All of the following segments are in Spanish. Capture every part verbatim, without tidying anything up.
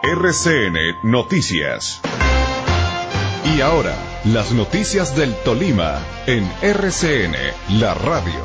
R C N Noticias. Y ahora, las noticias del Tolima en R C N, la radio.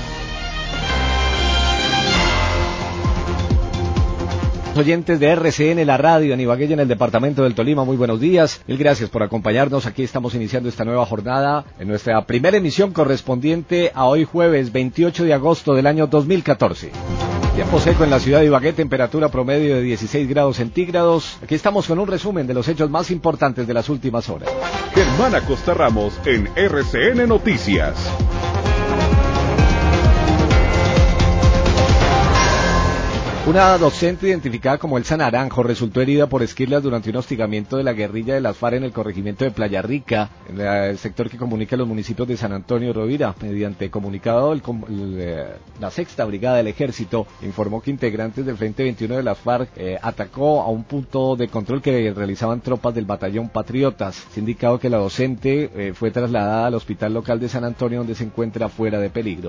Oyentes de R C N, la radio en Ibagué, en el departamento del Tolima, muy buenos días. Mil gracias por acompañarnos. Aquí estamos iniciando esta nueva jornada en nuestra primera emisión correspondiente a hoy jueves veintiocho de agosto del año dos mil catorce. Tiempo seco en la ciudad de Ibagué, temperatura promedio de dieciséis grados centígrados. Aquí estamos con un resumen de los hechos más importantes de las últimas horas. Germán Acosta Ramos en R C N Noticias. Una docente identificada como Elsa Naranjo resultó herida por esquirlas durante un hostigamiento de la guerrilla de las FARC en el corregimiento de Playa Rica, en el sector que comunica los municipios de San Antonio y Rovira. Mediante comunicado, el, el, la sexta brigada del ejército informó que integrantes del Frente veintiuno de las FARC eh, atacó a un punto de control que realizaban tropas del batallón Patriotas. Se ha indicado que la docente eh, fue trasladada al hospital local de San Antonio, donde se encuentra fuera de peligro.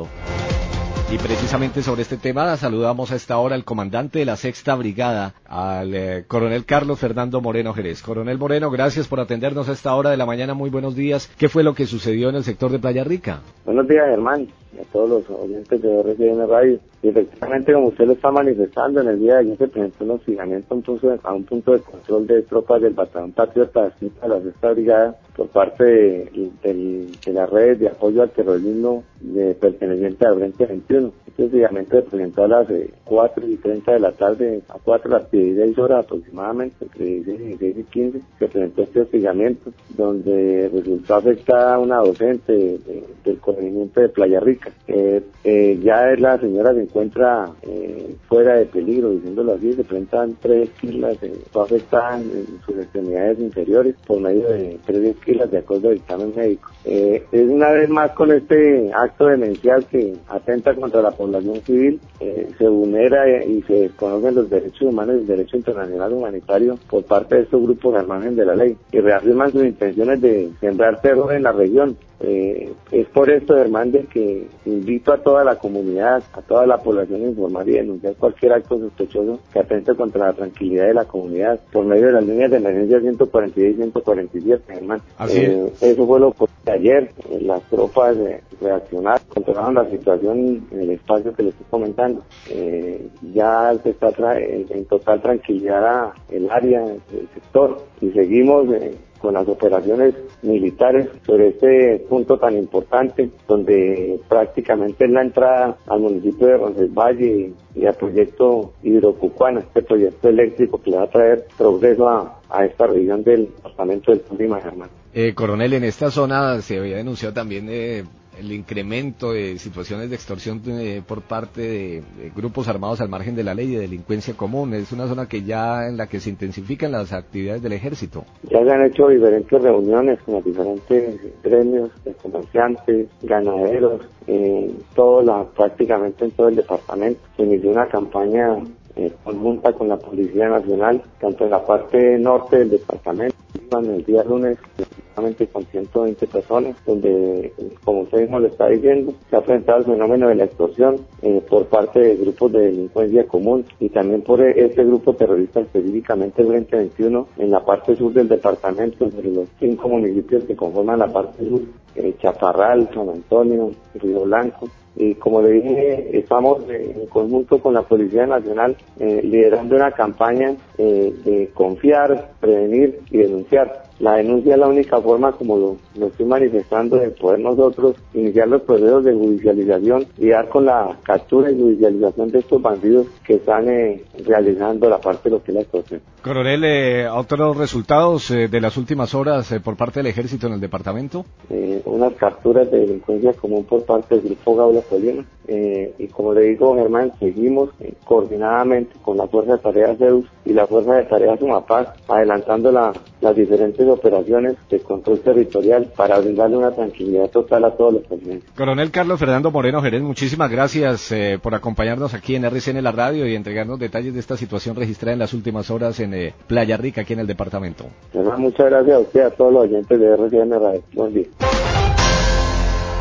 Y precisamente sobre este tema saludamos a esta hora al comandante de la sexta brigada, al eh, coronel Carlos Fernando Moreno Jerez. Coronel Moreno, gracias por atendernos a esta hora de la mañana, muy buenos días. ¿Qué fue lo que sucedió en el sector de Playa Rica? Buenos días, Germán, y a todos los oyentes de R C N Radio. Y efectivamente, como usted lo está manifestando, en el día de ayer se presentó un hostigamiento a un punto de, a un punto de control de tropas del batallón Patriota de la sexta brigada por parte de, de, de las redes de apoyo al terrorismo de perteneciente al Frente veintiuno. Este hostigamiento se presentó a las eh, cuatro y treinta de la tarde, a cuatro a las dieciséis horas aproximadamente, entre dieciséis y quince, se presentó este hostigamiento, donde resultó afectada una docente de, de, del corregimiento de Playa Rica. Eh, eh, ya la señora se encuentra eh, fuera de peligro, diciéndolo así. Se presentan tres esquilas, eh, fue afectada en sus extremidades inferiores por medio de tres esquilas de acuerdo al dictamen médico. Eh, es una vez más con este acto demencial que atenta contra la población civil, eh, se vulnera y se desconocen los derechos humanos y el derecho internacional humanitario por parte de estos grupos al margen de la ley, y reafirman sus intenciones de sembrar terror en la región. Eh, es por esto, Hernández, que invito a toda la comunidad, a toda la población a informar y denunciar cualquier acto sospechoso que atente contra la tranquilidad de la comunidad por medio de las líneas de emergencia ciento cuarenta y seis y ciento cuarenta y siete, Germán. Así eh, es. Eso fue lo que ayer eh, las tropas eh, reaccionaron, controlaron la situación en el espacio que les estoy comentando. Eh, ya se está tra- en total tranquilidad el área, el sector, y seguimos eh, con las operaciones militares sobre este punto tan importante, donde prácticamente es la entrada al municipio de Roncesvalles y, y al proyecto Hidrocucuana, este proyecto eléctrico que le va a traer progreso a, a esta región del departamento del Tolima, Germán. Eh, coronel, en esta zona se había denunciado también eh, el incremento de situaciones de extorsión eh, por parte de, de grupos armados al margen de la ley y de delincuencia común. Es una zona que ya en la que se intensifican las actividades del ejército. Ya se han hecho diferentes reuniones con los diferentes gremios de comerciantes, ganaderos, eh, todo la, prácticamente en todo el departamento. Se inició una campaña eh, conjunta con la Policía Nacional, tanto en la parte norte del departamento, el día lunes, con ciento veinte personas, donde, como usted mismo lo está diciendo, se ha enfrentado el fenómeno de la extorsión eh, por parte de grupos de delincuencia común y también por este grupo terrorista, específicamente el Frente veintiuno, en la parte sur del departamento, entre los cinco municipios que conforman la parte sur, eh, Chaparral, San Antonio, Río Blanco. Y como le dije, estamos en conjunto con la Policía Nacional eh, liderando una campaña eh, de confiar, prevenir y denunciar. La denuncia es la única forma, como lo, lo estoy manifestando, de poder nosotros iniciar los procesos de judicialización y dar con la captura y judicialización de estos bandidos que están eh, realizando la parte de lo que es la extorsión. Coronel, eh, ¿otros resultados eh, de las últimas horas eh, por parte del ejército en el departamento? Eh, unas capturas de delincuencia común por parte del Grupo Gaula Tolima. Eh, y como le digo, Germán, seguimos eh, coordinadamente con la Fuerza de Tareas Zeus y la Fuerza de Tareas Sumapaz, adelantando la, las diferentes operaciones de control territorial para brindarle una tranquilidad total a todos los pacientes. Coronel Carlos Fernando Moreno Jerez, muchísimas gracias eh, por acompañarnos aquí en R C N La Radio y entregarnos detalles de esta situación registrada en las últimas horas en eh, Playa Rica, aquí en el departamento. Germán, muchas gracias a usted, a todos los oyentes de R C N Radio. Buen día.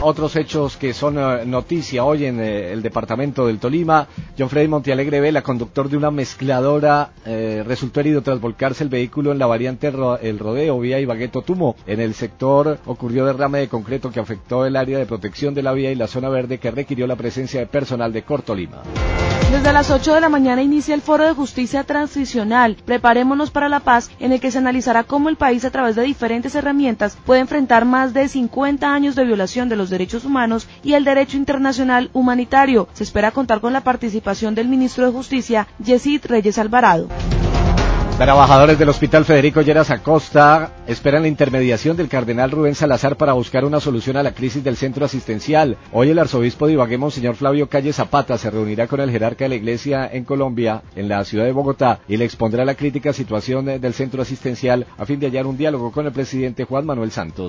otros hechos que son uh, noticia hoy en eh, el departamento del Tolima. John Freddy Montealegre Vela, conductor de una mezcladora, eh, resultó herido tras volcarse el vehículo en la variante ro El Rodeo, vía Ibagué-Totumo. En el sector ocurrió derrame de concreto que afectó el área de protección de la vía y la zona verde, que requirió la presencia de personal de Cortolima. Desde las ocho de la mañana inicia el Foro de Justicia Transicional, Preparémonos para la Paz, en el que se analizará cómo el país a través de diferentes herramientas puede enfrentar más de cincuenta años de violación de los derechos humanos y el derecho internacional humanitario. Se espera contar con la participación del ministro de Justicia, Yesid Reyes Alvarado. Trabajadores del Hospital Federico Lleras Acosta esperan la intermediación del cardenal Rubén Salazar para buscar una solución a la crisis del centro asistencial. Hoy el arzobispo de Ibagué, Monseñor Flavio Calle Zapata, se reunirá con el jerarca de la Iglesia en Colombia, en la ciudad de Bogotá, y le expondrá la crítica situación del centro asistencial a fin de hallar un diálogo con el presidente Juan Manuel Santos.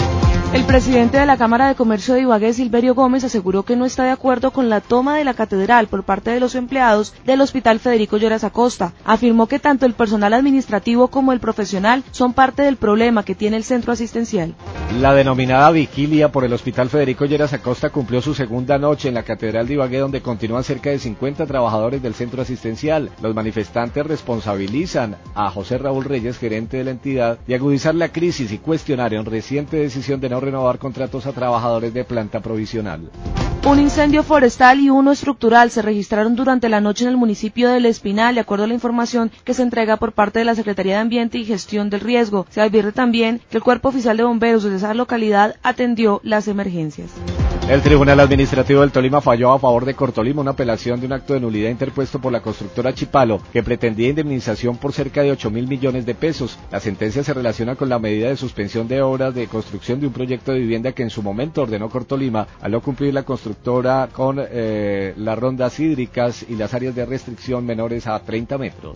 El presidente de la Cámara de Comercio de Ibagué, Silverio Gómez, aseguró que no está de acuerdo con la toma de la catedral por parte de los empleados del Hospital Federico Lleras Acosta. Afirmó que tanto el personal administrativo como el profesional son parte del problema que tiene el centro asistencial. La denominada vigilia por el Hospital Federico Lleras Acosta cumplió su segunda noche en la Catedral de Ibagué, donde continúan cerca de cincuenta trabajadores del centro asistencial. Los manifestantes responsabilizan a José Raúl Reyes, gerente de la entidad, de agudizar la crisis y cuestionaron reciente decisión de no renovar contratos a trabajadores de planta provisional. Un incendio forestal y uno estructural se registraron durante la noche en el municipio del Espinal, de acuerdo a la información que se entrega por parte de la Secretaría de Ambiente y Gestión del Riesgo. Se advierte también que el Cuerpo Oficial de Bomberos de esa localidad atendió las emergencias. El Tribunal Administrativo del Tolima falló a favor de Cortolima una apelación de un acto de nulidad interpuesto por la constructora Chipalo, que pretendía indemnización por cerca de ocho mil millones de pesos. La sentencia se relaciona con la medida de suspensión de obras de construcción de un proyecto de vivienda que en su momento ordenó Cortolima al no cumplir la constructora con eh, las rondas hídricas y las áreas de restricción menores a treinta metros.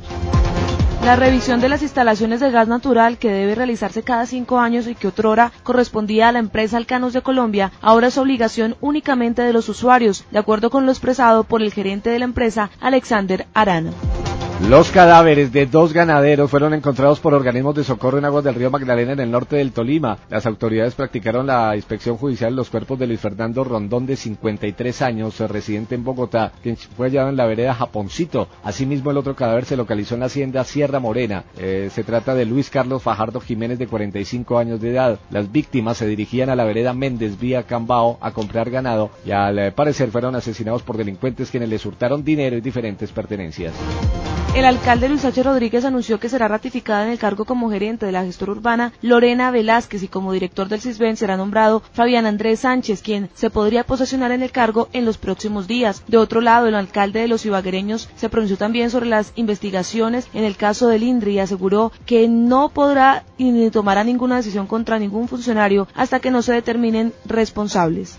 La revisión de las instalaciones de gas natural, que debe realizarse cada cinco años y que otrora correspondía a la empresa Alcanos de Colombia, ahora es obligación únicamente de los usuarios, de acuerdo con lo expresado por el gerente de la empresa, Alexander Arana. Los cadáveres de dos ganaderos fueron encontrados por organismos de socorro en aguas del río Magdalena, en el norte del Tolima. Las autoridades practicaron la inspección judicial de los cuerpos de Luis Fernando Rondón, de cincuenta y tres años, residente en Bogotá, quien fue hallado en la vereda Japoncito. Asimismo, el otro cadáver se localizó en la hacienda Sierra Morena. Eh, se trata de Luis Carlos Fajardo Jiménez, de cuarenta y cinco años de edad. Las víctimas se dirigían a la vereda Méndez, vía Cambao, a comprar ganado, y al eh, parecer fueron asesinados por delincuentes quienes les hurtaron dinero y diferentes pertenencias. El alcalde Luis H. Rodríguez anunció que será ratificada en el cargo como gerente de la gestora urbana Lorena Velázquez, y como director del CISBEN será nombrado Fabián Andrés Sánchez, quien se podría posesionar en el cargo en los próximos días. De otro lado, el alcalde de los ibaguereños se pronunció también sobre las investigaciones en el caso del INDRI y aseguró que no podrá ni tomará ninguna decisión contra ningún funcionario hasta que no se determinen responsables.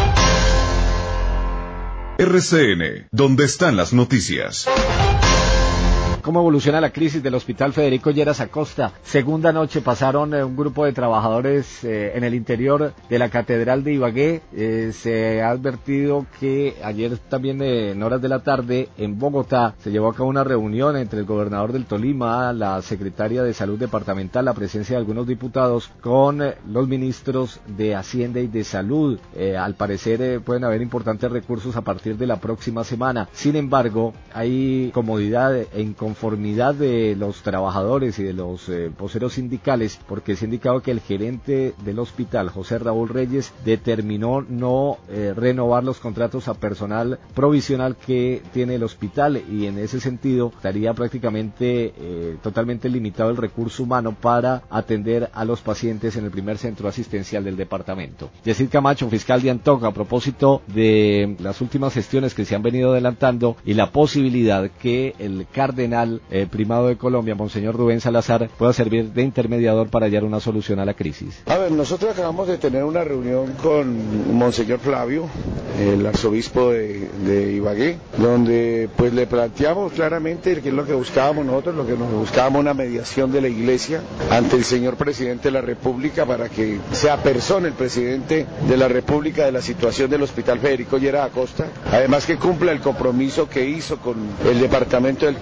R C N, ¿dónde están las noticias? ¿Cómo evoluciona la crisis del Hospital Federico Lleras Acosta? Segunda noche pasaron eh, un grupo de trabajadores eh, en el interior de la Catedral de Ibagué. Eh, se ha advertido que ayer también eh, en horas de la tarde en Bogotá se llevó a cabo una reunión entre el gobernador del Tolima, la secretaria de Salud Departamental, la presencia de algunos diputados con eh, los ministros de Hacienda y de Salud. Eh, al parecer eh, pueden haber importantes recursos a partir de la próxima semana. Sin embargo, hay comodidad e inconformidad conformidad de los trabajadores y de los eh, voceros sindicales, porque se ha indicado que el gerente del hospital, José Raúl Reyes, determinó no eh, renovar los contratos a personal provisional que tiene el hospital, y en ese sentido estaría prácticamente eh, totalmente limitado el recurso humano para atender a los pacientes en el primer centro asistencial del departamento. Yesid Camacho, fiscal de Antoca, a propósito de las últimas gestiones que se han venido adelantando y la posibilidad que el cardenal Eh, primado de Colombia, Monseñor Rubén Salazar, pueda servir de intermediador para hallar una solución a la crisis. A ver, nosotros acabamos de tener una reunión con Monseñor Flavio, el arzobispo de, de Ibagué, donde pues le planteamos claramente qué es lo que buscábamos nosotros, lo que nos buscábamos, una mediación de la Iglesia ante el señor presidente de la República para que se apersone el presidente de la República de la situación del Hospital Federico Lleras Acosta, además que cumpla el compromiso que hizo con el departamento del Tolima de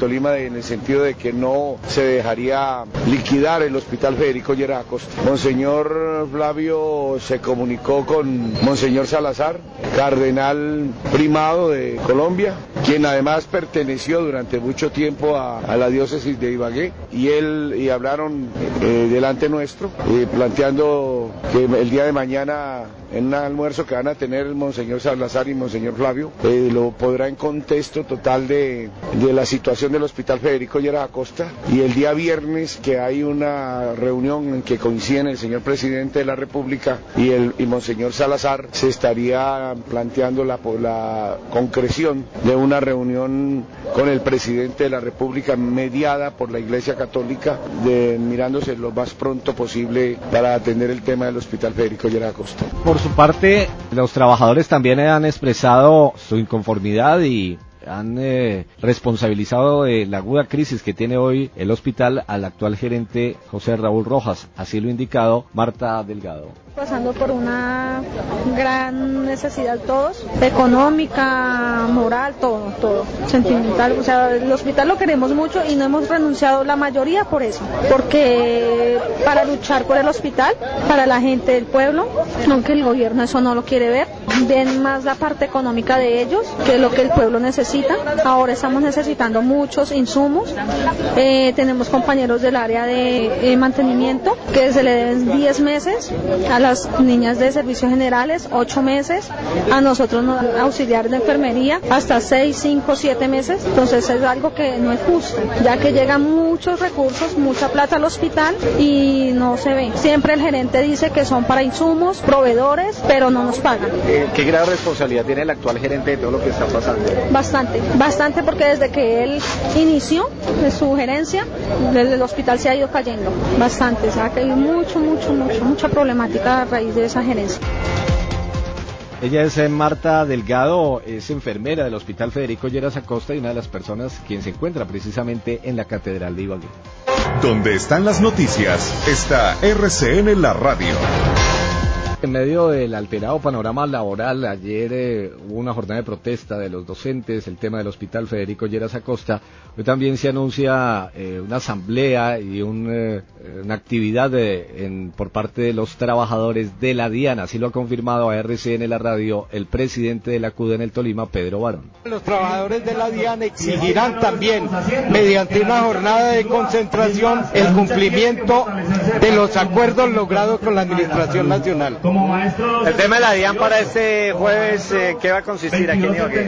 en el sentido de que no se dejaría liquidar el Hospital Federico Lleras Acosta. Monseñor Flavio se comunicó con Monseñor Salazar, cardenal primado de Colombia, quien además perteneció durante mucho tiempo a, a la diócesis de Ibagué, y él y hablaron eh, delante nuestro, eh, planteando que el día de mañana, en un almuerzo que van a tener el Monseñor Salazar y Monseñor Flavio, eh, lo podrá en contexto total de, de la situación del Hospital Federico Lleras Acosta, y el día viernes que hay una reunión en que coinciden el señor Presidente de la República y el y Monseñor Salazar, se estaría planteando la, la concreción de una reunión con el Presidente de la República mediada por la Iglesia Católica, de, mirándose lo más pronto posible para atender el tema del Hospital Federico Lleras Acosta. Por su parte, los trabajadores también han expresado su inconformidad y han eh, responsabilizado de la aguda crisis que tiene hoy el hospital al actual gerente José Raúl Rojas, así lo ha indicado Marta Delgado. Pasando por una gran necesidad todos, económica, moral, todo, todo, sentimental, o sea, el hospital lo queremos mucho y no hemos renunciado la mayoría por eso, porque para luchar por el hospital, para la gente del pueblo, aunque el gobierno eso no lo quiere ver, ven más la parte económica de ellos que lo que el pueblo necesita. Ahora estamos necesitando muchos insumos, eh, tenemos compañeros del área de eh, mantenimiento que se le deben diez meses, a las niñas de servicios generales ocho meses, a nosotros auxiliares de enfermería hasta seis, cinco, siete meses, entonces es algo que no es justo, ya que llegan muchos recursos, mucha plata al hospital y no se ve. Siempre el gerente dice que son para insumos, proveedores, pero no nos pagan. Eh, ¿Qué grado de responsabilidad tiene el actual gerente de todo lo que está pasando? Bastante, bastante, porque desde que él inició de su gerencia, el hospital se ha ido cayendo, bastante, o sea que hay mucho, mucho, mucho, mucha problemática a raíz de esa gerencia. Ella es Marta Delgado, es enfermera del Hospital Federico Lleras Acosta y una de las personas quien se encuentra precisamente en la Catedral de Ibagué. Donde están las noticias, está R C N La Radio. En medio del alterado panorama laboral, ayer eh, hubo una jornada de protesta de los docentes, el tema del Hospital Federico Lleras Acosta. Hoy también se anuncia eh, una asamblea y un, eh, una actividad de, en, por parte de los trabajadores de la DIAN. Así lo ha confirmado a R C N La Radio el presidente de la CUDE en el Tolima, Pedro Barón. Los trabajadores de la DIAN exigirán también, mediante una jornada de concentración, el cumplimiento de los acuerdos logrados con la Administración Nacional. El tema de la DIAN para este jueves, eh, ¿qué va a consistir aquí en Ibagué?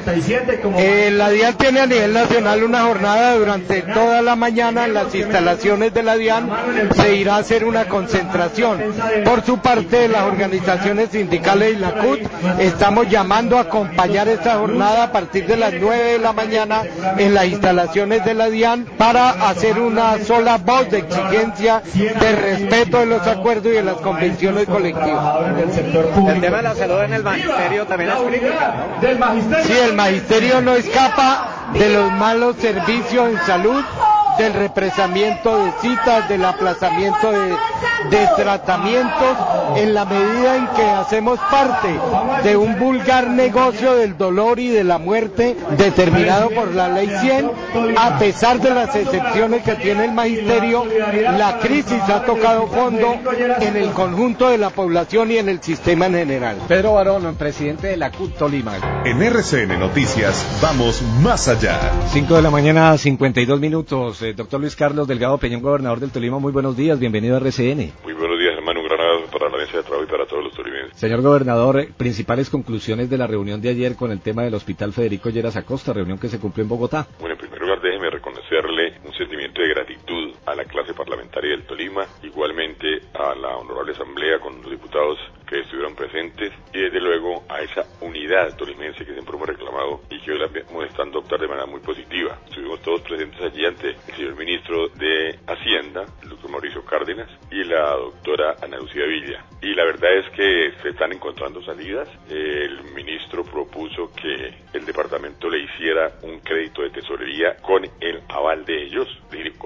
Eh, la DIAN tiene a nivel nacional una jornada durante toda la mañana en las instalaciones de la DIAN. Se irá a hacer una concentración. Por su parte, las organizaciones sindicales y la C U T estamos llamando a acompañar esta jornada a partir de las nueve de la mañana en las instalaciones de la DIAN para hacer una sola voz de exigencia de respeto de los acuerdos y de las convenciones colectivas. Del sector público. El tema de la salud en el magisterio también es crítica, ¿no? Sí, el magisterio no escapa de los malos servicios en salud, del represamiento de citas, del aplazamiento de, de tratamientos, en la medida en que hacemos parte de un vulgar negocio del dolor y de la muerte determinado por la ley cien. A pesar de las excepciones que tiene el magisterio, la crisis ha tocado fondo en el conjunto de la población y en el sistema en general. Pedro Barón, presidente de la C U T Tolima. En R C N Noticias vamos más allá. cinco de la mañana, cincuenta y dos minutos. Eh, doctor Luis Carlos Delgado Peñón, gobernador del Tolima, muy buenos días, bienvenido a R C N. Muy buenos días, hermano, un gran abrazo para la mesa de trabajo y para todos los tolimenses. Señor gobernador, eh, principales conclusiones de la reunión de ayer con el tema del Hospital Federico Lleras Acosta, reunión que se cumplió en Bogotá. Bueno, en primer lugar, déjeme reconocerle un sentimiento de gratitud a la clase parlamentaria del Tolima, igualmente a la honorable asamblea con los diputados que estuvieron presentes y desde luego a esa unidad tolimense que siempre hemos reclamado y que hoy la hemos estado adoptar de manera muy positiva. Estuvimos todos presentes allí ante el señor ministro de Hacienda, el doctor Mauricio Cárdenas, y la doctora Ana Lucía Villa. Y la verdad es que se están encontrando salidas. El ministro propuso que el departamento le hiciera un crédito de tesorería con el aval de ellos, es decir, con un concepto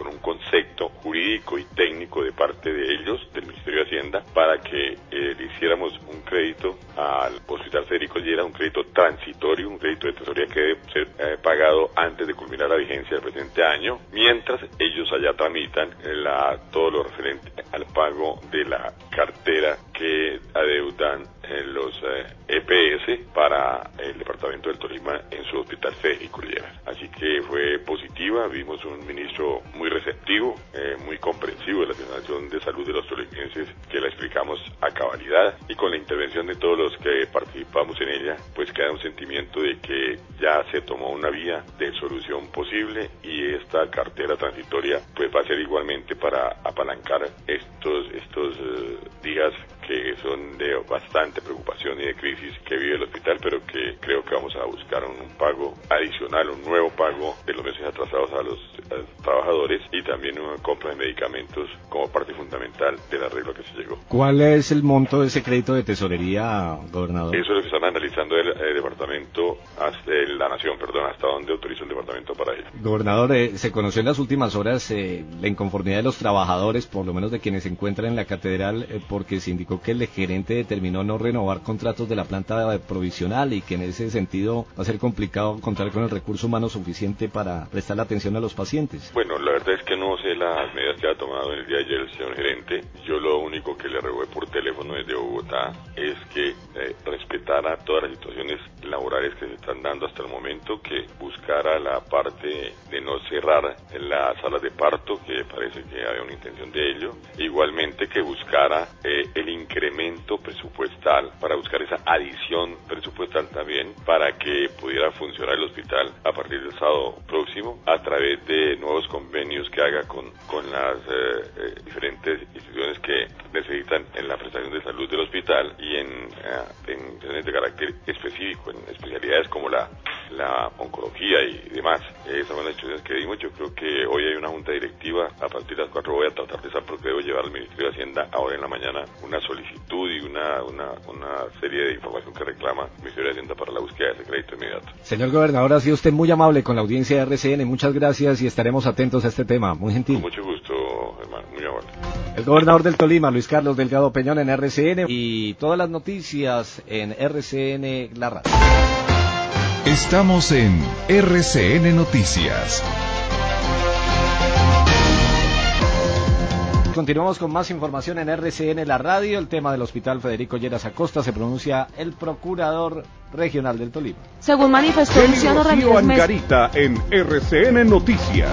concepto jurídico y técnico de parte de ellos, del Ministerio de Hacienda, para que eh, le hiciéramos un crédito al Hospital Federico Lleras, un crédito transitorio, un crédito de tesorería que debe ser eh, pagado antes de culminar la vigencia del presente año, mientras ellos allá tramitan la, todo lo referente al pago de la cartera que adeudan eh, los eh, E P S para el departamento del Tolima en su Hospital Federico Lleras. Así que fue positiva, vimos un ministro muy receptivo, eh, muy comprensivo de la situación de salud de los tolimenses, que la explicamos a cabalidad, y con la intervención de todos los que participamos en ella, pues queda un sentimiento de que ya se tomó una vía de solución posible, y esta cartera transitoria pues va a ser igualmente para apalancar estos estos uh, días que son de bastante preocupación y de crisis que vive el hospital, pero que creo que vamos a buscar un, un pago adicional, un nuevo pago de los meses atrasados a los, a los trabajadores, y también una compra de medicamentos como parte fundamental del arreglo que se llegó. ¿Cuál es el monto de ese crédito de tesorería, gobernador? Eso es lo que están analizando el, el departamento, hasta el, la nación, perdón, hasta dónde autoriza el departamento para ello. Gobernador, eh, se conoció en las últimas horas eh, la inconformidad de los trabajadores, por lo menos de quienes se encuentran en la catedral, eh, porque se indicó que el gerente determinó no renovar contratos de la planta provisional, y que en ese sentido va a ser complicado contar con el recurso humano suficiente para prestar la atención a los pacientes. Bueno, la verdad es que no sé las medidas que ha tomado en el día de ayer el señor gerente. Yo lo único que le rogué por teléfono desde Bogotá es que eh, respetara todas las situaciones laborales que se están dando hasta el momento, que buscara la parte de no cerrar las salas de parto, que parece que había una intención de ello. Igualmente que buscara eh, el incremento presupuestal, para buscar esa adición presupuestal también, para que pudiera funcionar el hospital a partir del sábado próximo, a través de nuevos convenios que haga con, con las eh, eh, diferentes instituciones que necesitan en la prestación de salud del hospital, y en, eh, en instituciones de carácter específico, en especialidades como la, la oncología y demás. Esas son las instituciones que dimos. Yo creo que hoy hay una junta directiva, a partir de las cuatro voy a tratar de esa, porque debo llevar al Ministerio de Hacienda ahora en la mañana una solicitud y una, una, una serie de información que reclama el Ministerio de Hacienda para la búsqueda de ese crédito inmediato. Señor gobernador, ha sido usted muy amable con la audiencia de R C N, muchas gracias, y estaremos atentos a este tema, muy gentil. Con mucho gusto, hermano, muy amable. El gobernador del Tolima, Luis Carlos Delgado Peñón, en R C N, y todas las noticias en R C N La Radio. Estamos en R C N Noticias. Continuamos con más información en R C N La Radio. El tema del Hospital Federico Lleras Acosta, se pronuncia el Procurador Regional del Tolima. Según manifestó Luciano Ramírez Mesa en R C N Noticias.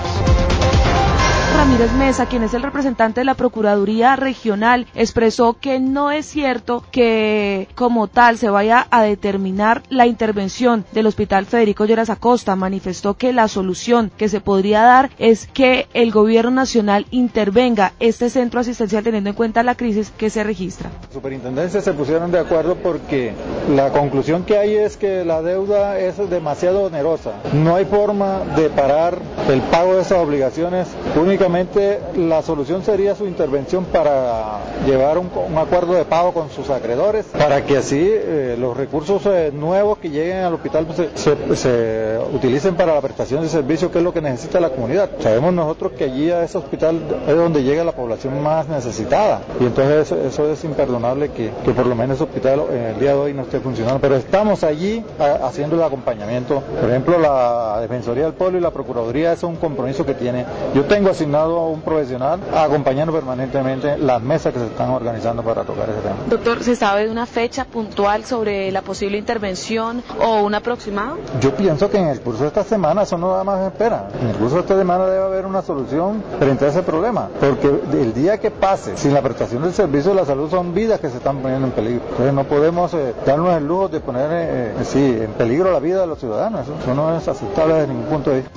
Ramírez Mesa, quien es el representante de la Procuraduría Regional, expresó que no es cierto que como tal se vaya a determinar la intervención del Hospital Federico Lleras Acosta. Manifestó que la solución que se podría dar es que el gobierno nacional intervenga este centro asistencial, teniendo en cuenta la crisis que se registra. Las superintendencias se pusieron de acuerdo porque la conclusión que hay es que la deuda es demasiado onerosa. No hay forma de parar el pago de esas obligaciones. Únicamente la solución sería su intervención para llevar un, un acuerdo de pago con sus acreedores, para que así eh, los recursos eh, nuevos que lleguen al hospital pues, se, se, se utilicen para la prestación de servicios, que es lo que necesita la comunidad. Sabemos nosotros que allí a ese hospital es donde llega la población más necesitada, y entonces eso, eso es imperdonable que, que por lo menos ese hospital eh, el día de hoy no esté funcionando, pero estamos allí a, haciendo el acompañamiento. Por ejemplo, la Defensoría del Pueblo y la Procuraduría, eso es un compromiso que tiene. Yo tengo asignado a un profesional acompañando permanentemente las mesas que se están organizando para tocar ese tema. Doctor, ¿se sabe de una fecha puntual sobre la posible intervención o un aproximado? Yo pienso que en el curso de esta semana, eso no nada más espera, en el curso de esta semana debe haber una solución frente a ese problema, porque el día que pase sin la prestación del servicio de la salud son vidas que se están poniendo en peligro. Entonces no podemos eh, darnos el lujo de poner eh, sí, en peligro la vida de los ciudadanos. Eso, eso no es aceptable desde ningún punto de vista.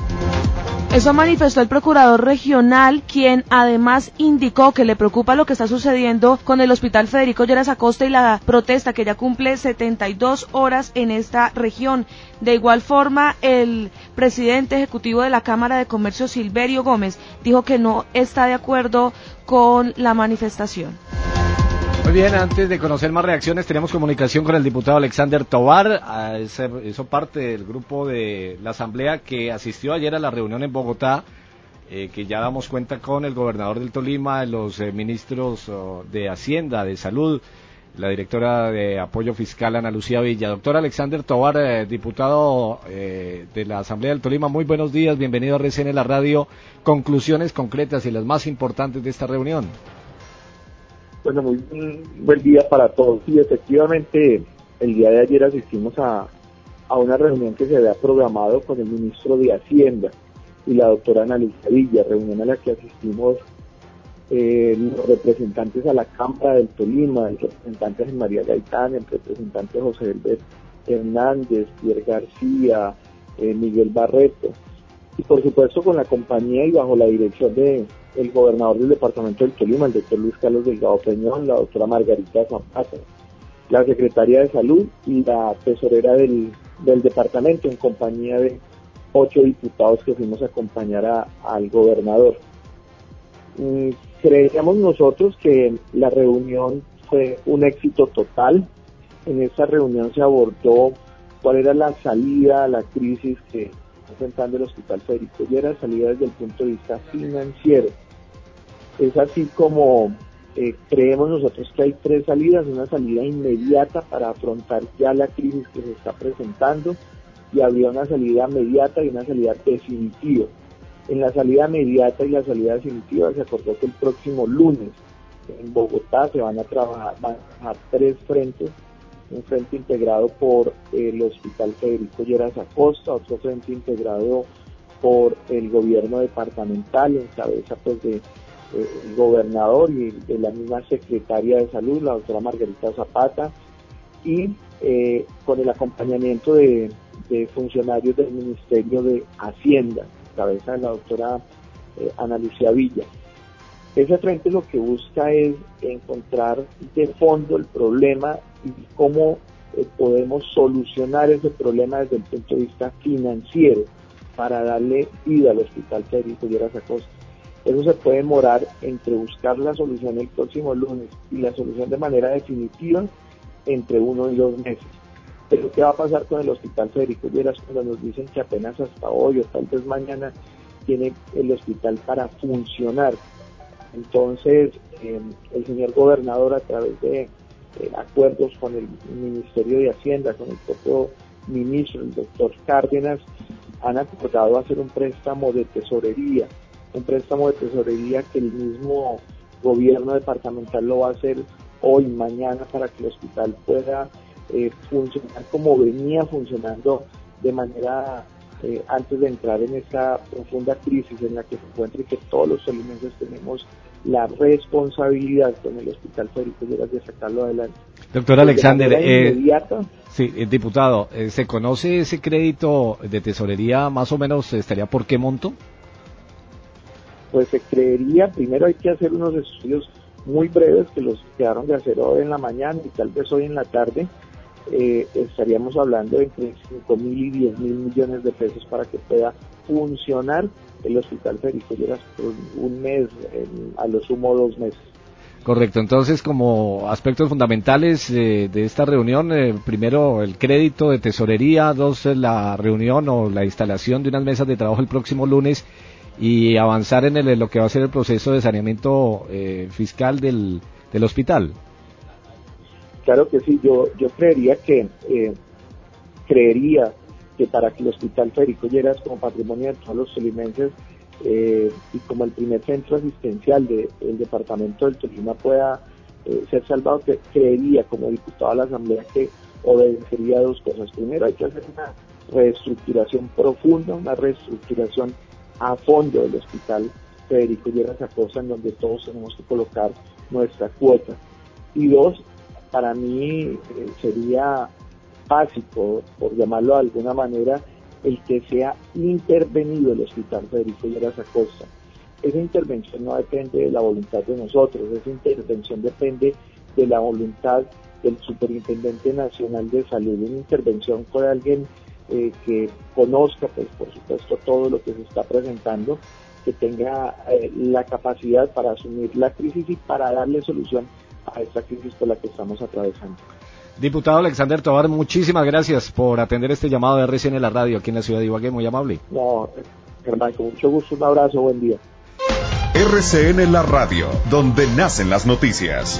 Eso manifestó el procurador regional, quien además indicó que le preocupa lo que está sucediendo con el Hospital Federico Lleras Acosta y la protesta que ya cumple setenta y dos horas en esta región. De igual forma, el presidente ejecutivo de la Cámara de Comercio, Silverio Gómez, dijo que no está de acuerdo con la manifestación. Muy bien, antes de conocer más reacciones, tenemos comunicación con el diputado Alexander Tovar, a ese, eso parte del grupo de la Asamblea que asistió ayer a la reunión en Bogotá eh, que ya damos cuenta con el gobernador del Tolima, los eh, ministros oh, de Hacienda, de Salud, la directora de Apoyo Fiscal, Ana Lucía Villa. Doctor Alexander Tovar, eh, diputado eh, de la Asamblea del Tolima, muy buenos días, bienvenido a R C N La Radio. Conclusiones concretas y las más importantes de esta reunión. Bueno, muy buen día para todos. Sí, efectivamente, el día de ayer asistimos a, a una reunión que se había programado con el ministro de Hacienda y la doctora Ana Lucía Villa, reunión a la que asistimos eh, los representantes a la Cámara del Tolima, el representante de María Gaitán, el representante José Elber Hernández, Pierre García, eh, Miguel Barreto, y por supuesto con la compañía y bajo la dirección de el gobernador del departamento del Tolima, el doctor Luis Carlos Delgado Peñón, la doctora Margarita Zapata, la secretaria de Salud y la tesorera del, del departamento, en compañía de ocho diputados que fuimos a acompañar a, al gobernador. Mm, creíamos nosotros que la reunión fue un éxito total. En esa reunión se abordó cuál era la salida a la crisis que está enfrentando el Hospital Federico Lleras, salida desde el punto de vista financiero. Es así como eh, creemos nosotros que hay tres salidas: una salida inmediata para afrontar ya la crisis que se está presentando, y habría una salida mediata y una salida definitiva. En la salida mediata y la salida definitiva se acordó que el próximo lunes en Bogotá se van a trabajar, van a trabajar tres frentes: un frente integrado por el Hospital Federico Lleras Acosta, otro frente integrado por el gobierno departamental, en cabeza pues de eh, el gobernador y de la misma secretaria de Salud, la doctora Margarita Zapata, y eh, con el acompañamiento de, de funcionarios del Ministerio de Hacienda, en cabeza de la doctora eh, Ana Lucía Villa. Ese frente lo que busca es encontrar de fondo el problema y cómo eh, podemos solucionar ese problema desde el punto de vista financiero para darle vida al Hospital Federico Lleras Acosta. Eso se puede demorar entre buscar la solución el próximo lunes y la solución de manera definitiva entre uno y dos meses. Pero ¿qué va a pasar con el Hospital Federico Lleras cuando nos dicen que apenas hasta hoy o tal vez mañana tiene el hospital para funcionar? Entonces, eh, el señor gobernador, a través de eh, acuerdos con el Ministerio de Hacienda, con el propio ministro, el doctor Cárdenas, han acordado hacer un préstamo de tesorería, un préstamo de tesorería que el mismo gobierno departamental lo va a hacer hoy, mañana, para que el hospital pueda eh, funcionar como venía funcionando de manera eh, antes de entrar en esta profunda crisis en la que se encuentra, y que todos los tolimenses tenemos la responsabilidad con el Hospital Federico Lleras de sacarlo adelante. Doctor Alexander, eh, inmediata, sí, eh, diputado, eh, ¿se conoce ese crédito de tesorería más o menos estaría por qué monto? Pues se creería, primero hay que hacer unos estudios muy breves que los quedaron de hacer hoy en la mañana y tal vez hoy en la tarde. Eh, estaríamos hablando de entre cinco mil y diez mil millones de pesos para que pueda funcionar el Hospital Federico Lleras por un mes, en, a lo sumo dos meses. Correcto, entonces como aspectos fundamentales eh, de esta reunión, eh, primero el crédito de tesorería, dos eh, la reunión o la instalación de unas mesas de trabajo el próximo lunes, y avanzar en el, lo que va a ser el proceso de saneamiento eh, fiscal del, del hospital. Claro que sí, yo yo creería que eh, creería que para que el Hospital Federico Lleras, como patrimonio de todos los tolimenses eh, y como el primer centro asistencial del de, departamento del Tolima, pueda eh, ser salvado, que creería como diputado a la Asamblea que obedecería a dos cosas. Primero, hay que hacer una reestructuración profunda, una reestructuración a fondo del Hospital Federico Lleras Acosta, en donde todos tenemos que colocar nuestra cuota. Y dos, para mí eh, sería básico, por llamarlo de alguna manera, el que sea intervenido el Hospital Federico Lleras Acosta. Esa intervención no depende de la voluntad de nosotros, esa intervención depende de la voluntad del Superintendente Nacional de Salud, una intervención con alguien eh, que conozca, pues por supuesto, todo lo que se está presentando, que tenga eh, la capacidad para asumir la crisis y para darle solución a esta crisis por la que estamos atravesando. Diputado Alexander Tovar, muchísimas gracias por atender este llamado de R C N La Radio aquí en la ciudad de Ibagué, muy amable. No, Germán, con mucho gusto, un abrazo, buen día. R C N La Radio, donde nacen las noticias.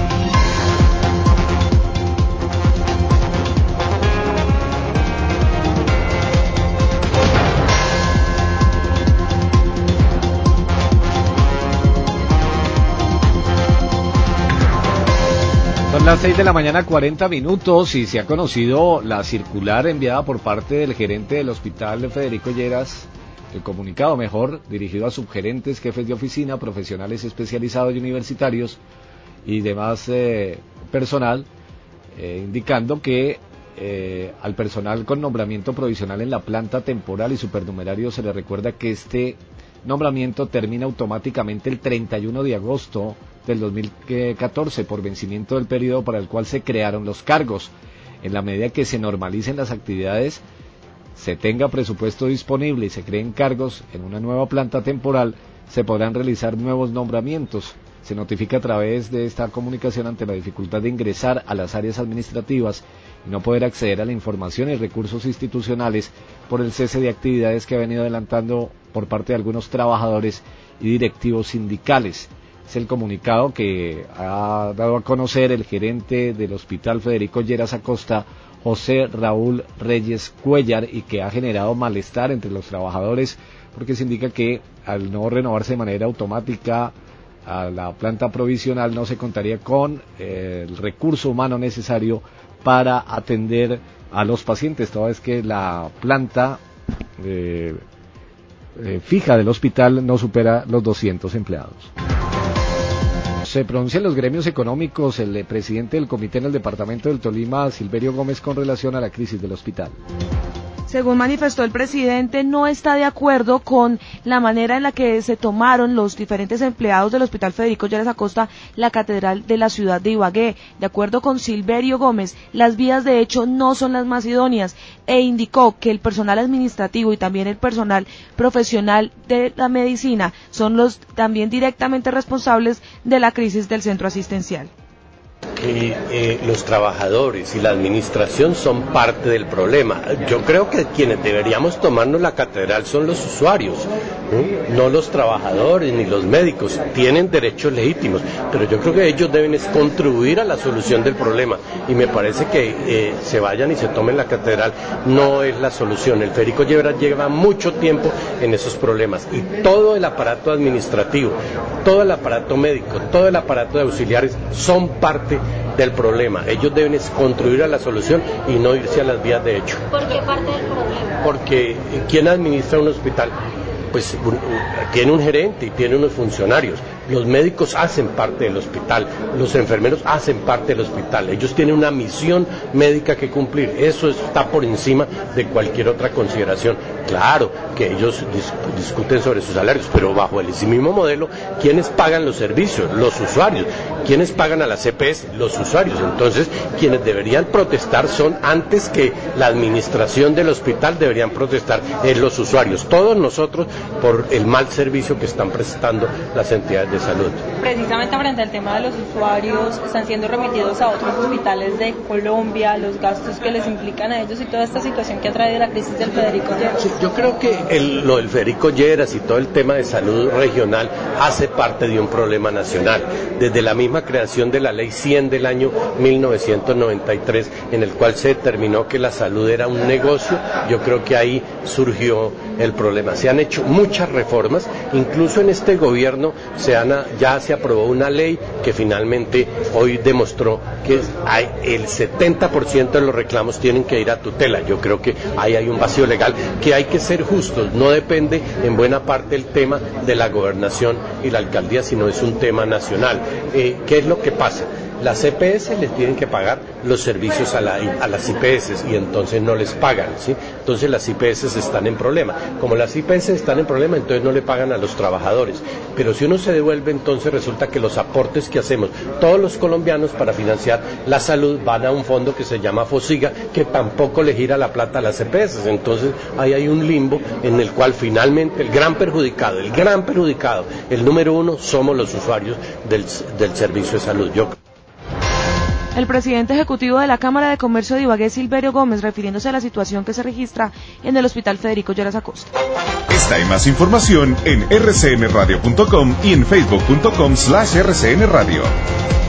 Son las seis de la mañana, cuarenta minutos, y se ha conocido la circular enviada por parte del gerente del Hospital Federico Lleras, el comunicado mejor, dirigido a subgerentes, jefes de oficina, profesionales especializados y universitarios y demás eh, personal, eh, indicando que eh, al personal con nombramiento provisional en la planta temporal y supernumerario se le recuerda que este nombramiento termina automáticamente el treinta y uno de agosto del dos mil catorce por vencimiento del periodo para el cual se crearon los cargos. En la medida que se normalicen las actividades, se tenga presupuesto disponible y se creen cargos en una nueva planta temporal, se podrán realizar nuevos nombramientos. Se notifica a través de esta comunicación ante la dificultad de ingresar a las áreas administrativas y no poder acceder a la información y recursos institucionales por el cese de actividades que ha venido adelantando por parte de algunos trabajadores y directivos sindicales. Es el comunicado que ha dado a conocer el gerente del Hospital Federico Lleras Acosta, José Raúl Reyes Cuellar, y que ha generado malestar entre los trabajadores porque se indica que al no renovarse de manera automática a la planta provisional no se contaría con eh, el recurso humano necesario para atender a los pacientes, toda vez que la planta eh, eh, fija del hospital no supera los doscientos empleados. Se pronuncian los gremios económicos, el presidente del comité en el departamento del Tolima, Silverio Gómez, con relación a la crisis del hospital. Según manifestó el presidente, no está de acuerdo con la manera en la que se tomaron los diferentes empleados del Hospital Federico Lleras Acosta la catedral de la ciudad de Ibagué. De acuerdo con Silverio Gómez, las vías de hecho no son las más idóneas e indicó que el personal administrativo y también el personal profesional de la medicina son los también directamente responsables de la crisis del centro asistencial. Que eh, los trabajadores y la administración son parte del problema. Yo creo que quienes deberíamos tomarnos la catedral son los usuarios, ¿eh? No los trabajadores ni los médicos. Tienen derechos legítimos, pero yo creo que ellos deben es contribuir a la solución del problema, y me parece que eh, se vayan y se tomen la catedral no es la solución. El Federico Lleras lleva mucho tiempo en esos problemas, y todo el aparato administrativo, todo el aparato médico, todo el aparato de auxiliares son parte del problema. Ellos deben es contribuir a la solución y no irse a las vías de hecho. ¿Por qué parte del problema? Porque ¿quién administra un hospital? Pues un, un, tiene un gerente y tiene unos funcionarios. Los médicos hacen parte del hospital, los enfermeros hacen parte del hospital, ellos tienen una misión médica que cumplir, eso está por encima de cualquier otra consideración. Claro que ellos dis discuten sobre sus salarios, pero bajo el mismo modelo, ¿quiénes pagan los servicios? Los usuarios. ¿Quiénes pagan a la C P S? Los usuarios. Entonces, quienes deberían protestar son, antes que la administración del hospital, deberían protestar en los usuarios, todos nosotros, por el mal servicio que están prestando las entidades de salud. Precisamente frente al tema de los usuarios, están siendo remitidos a otros hospitales de Colombia, los gastos que les implican a ellos y toda esta situación que ha traído la crisis del Federico Lleras. Sí, yo creo que el, lo del Federico Lleras y todo el tema de salud regional hace parte de un problema nacional. Desde la misma creación de la ley cien del año mil novecientos noventa y tres, en el cual se determinó que la salud era un negocio, yo creo que ahí surgió el problema. Se han hecho muchas reformas, incluso en este gobierno se han, ya se aprobó una ley que finalmente hoy demostró que hay, el setenta por ciento de los reclamos tienen que ir a tutela. Yo creo que ahí hay un vacío legal, que hay que ser justos, no depende en buena parte el tema de la gobernación y la alcaldía, sino es un tema nacional. Eh, ¿qué es lo que pasa? Las C P S les tienen que pagar los servicios a, la, a las I P S y entonces no les pagan, ¿sí? Entonces las I P S están en problema. Como las I P S están en problema, entonces no le pagan a los trabajadores. Pero si uno se devuelve, entonces resulta que los aportes que hacemos todos los colombianos para financiar la salud van a un fondo que se llama FOSIGA, que tampoco le gira la plata a las C P S. Entonces ahí hay un limbo en el cual finalmente el gran perjudicado, el gran perjudicado, el número uno, somos los usuarios del, del servicio de salud. Yo El presidente ejecutivo de la Cámara de Comercio de Ibagué, Silverio Gómez, refiriéndose a la situación que se registra en el Hospital Federico Lleras Acosta. Esta y más información en r c n radio punto com y en facebook punto com slash r c n radio.